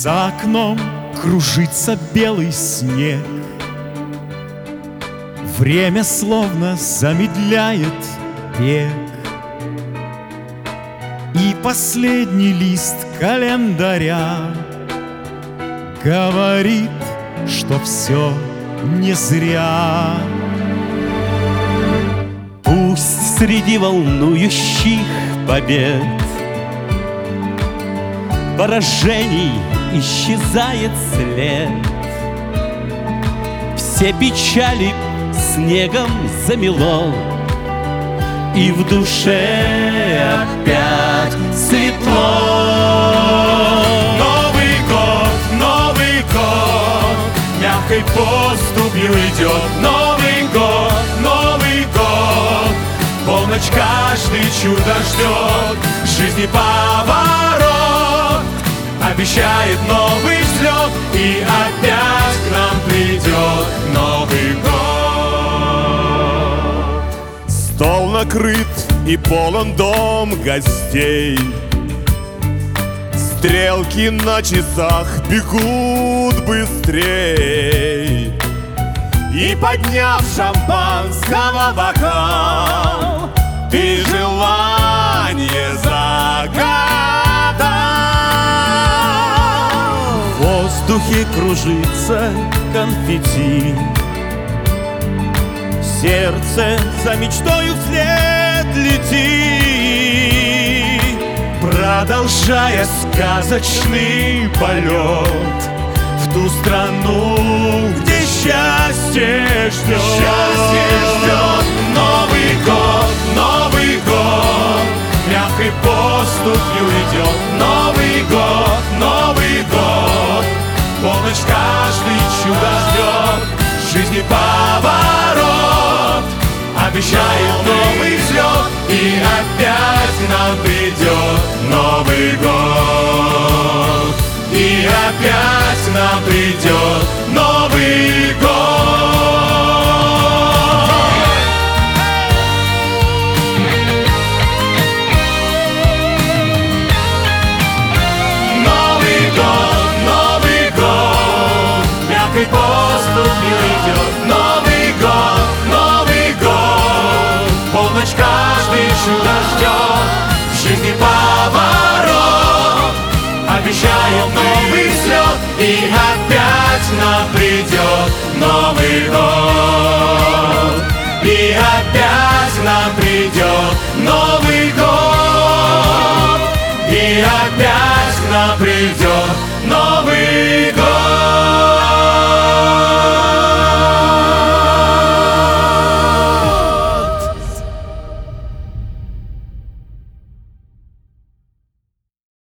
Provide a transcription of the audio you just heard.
За окном кружится белый снег, время словно замедляет бег. И последний лист календаря говорит, что все не зря. Пусть среди волнующих побед поражений исчезает след. Все печали снегом замело, и в душе опять светло. Новый год, мягкой поступью идет. Новый год, полночь каждый чудо ждет. Жизни поворот обещает новый взлет, и опять к нам придет Новый год. Стол накрыт и полон дом гостей, стрелки на часах бегут быстрей. И подняв шампанского бокал, ты желание загадал. В воздухе кружится конфетти, сердце за мечтою вслед летит, продолжая сказочный полет в ту страну, где счастье ждет. Новый год, мягкой поступью идет. Новый год, полночь каждый чудо ждет. Жизни поворот обещает новый взлет, и опять к нам придет Новый год. И опять к нам придет Новый год. Новый год, мягкой поступью идет. Новый год, полночь каждый чудо ждет. В жизни поворот обещает новый взлет, и опять к нам придет Новый год. И опять к нам придет